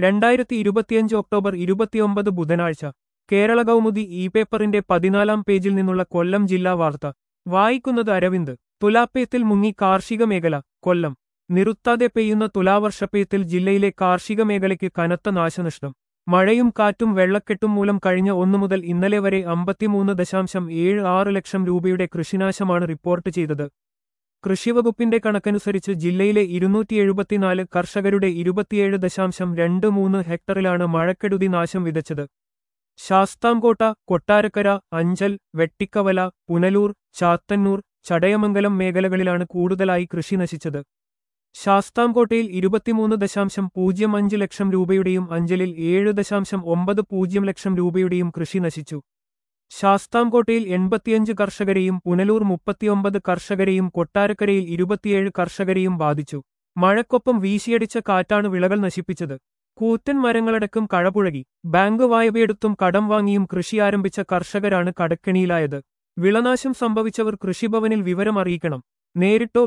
2025 October 29 ബുധനാഴ്ച Kerala Kaumudi E പേപ്പറിന്റെ 14-ാം പേജിൽ നിന്നുള്ള കൊല്ലം ജില്ലാ വാർത്ത വായിക്കുന്നത് അരവിന്ദ്. തുലാപ്പയത്തിൽ മുങ്ങി കാർഷിക മേഖല. കൊല്ലം. നിറുത്താതെ പെയ്യുന്ന തുലാവർഷപ്പയത്തിൽ ജില്ലയിലെ കാർഷിക മേഖലയ്ക്ക് കനത്ത നാശനഷ്ടം. മഴയും കാറ്റും വെള്ളക്കെട്ടും മൂലം കഴിഞ്ഞ 1 മുതൽ ഇന്നലെ വരെ 53.76 ലക്ഷം രൂപയുടെ കൃഷിനാശമാണ് റിപ്പോർട്ട് ചെയ്തത്. കൃഷിവകുപ്പിന്റെ കണക്കനുസരിച്ച് ജില്ലയിലെ 274 കർഷകരുടെ 27.23 ഹെക്ടറിലാണ് മഴക്കെടുതി നാശം വിതച്ചത്. ശാസ്താംകോട്ട, കൊട്ടാരക്കര, അഞ്ചൽ, വെട്ടിക്കവല, പുനലൂർ, ചാത്തന്നൂർ, ചടയമംഗലം മേഖലകളിലാണ് കൂടുതലായി കൃഷി നശിച്ചത്. ശാസ്താംകോട്ടയിൽ 23.05 ലക്ഷം രൂപയുടെയും അഞ്ചലിൽ 7.90 ലക്ഷം രൂപയുടെയും കൃഷി നശിച്ചു. ശാസ്താംകോട്ടയിൽ 85 കർഷകരെയും പുനലൂർ 39 കർഷകരെയും കൊട്ടാരക്കരയിൽ 27 കർഷകരെയും ബാധിച്ചു. മഴക്കൊപ്പം വീശിയടിച്ച കാറ്റാണ് വിളകൾ നശിപ്പിച്ചത്. കൂറ്റൻ മരങ്ങളടക്കം കഴപുഴകി. ബാങ്ക് വായ്പയെടുത്തും കടം വാങ്ങിയും കൃഷി ആരംഭിച്ച കർഷകരാണ് കടക്കെണിയിലായത്. വിളനാശം സംഭവിച്ചവർ കൃഷിഭവനിൽ വിവരം അറിയിക്കണം. നേരിട്ടോ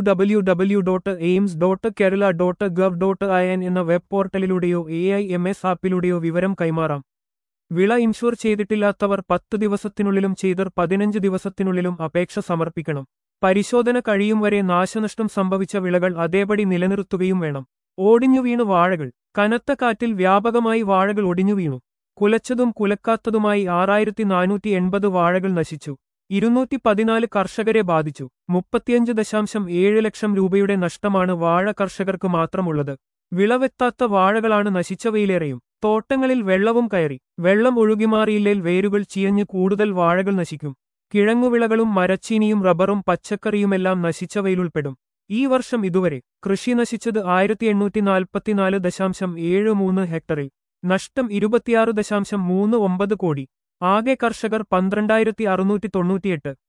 www.aims.kerala.gov.in എന്ന വെബ് പോർട്ടലിലൂടെയോ AIMS ആപ്പിലൂടെയോ വിവരം കൈമാറാം. വിള ഇൻഷുർ ചെയ്തിട്ടില്ലാത്തവർ 10 ദിവസത്തിനുള്ളിലും ചെയ്തർ 15 ദിവസത്തിനുള്ളിലും അപേക്ഷ സമർപ്പിക്കണം. പരിശോധന കഴിയും വരെ നാശനഷ്ടം സംഭവിച്ച വിളകൾ അതേപടി നിലനിർത്തുകയും വേണം. ഓടിഞ്ഞുവീണു വാഴകൾ. കനത്ത കാറ്റിൽ വ്യാപകമായി വാഴകൾ ഒടിഞ്ഞുവീണു. കുലച്ചതും കുലക്കാത്തതുമായി 6480 വാഴകൾ നശിച്ചു. 214 കർഷകരെ ബാധിച്ചു. 35.7 ലക്ഷം രൂപയുടെ നഷ്ടമാണ് വാഴ കർഷകർക്ക് മാത്രമുള്ളത്. വിളവെത്താത്ത വാഴകളാണ് നശിച്ചവയിലേറെയും. തോട്ടങ്ങളിൽ വെള്ളവും കയറി. വെള്ളം ഒഴുകിമാറിയില്ലേൽ വേരുകൾ ചീയഞ്ഞ് കൂടുതൽ വാഴകൾ നശിക്കും. കിഴങ്ങുവിളകളും മരച്ചീനിയും റബ്ബറും പച്ചക്കറിയുമെല്ലാം നശിച്ചവയിലുൾപ്പെടും. ഈ വർഷം ഇതുവരെ കൃഷി നശിച്ചത് 1844.73 ഹെക്ടറിൽ. നഷ്ടം 26.39 കോടി. ആകെ കർഷകർ 12,698.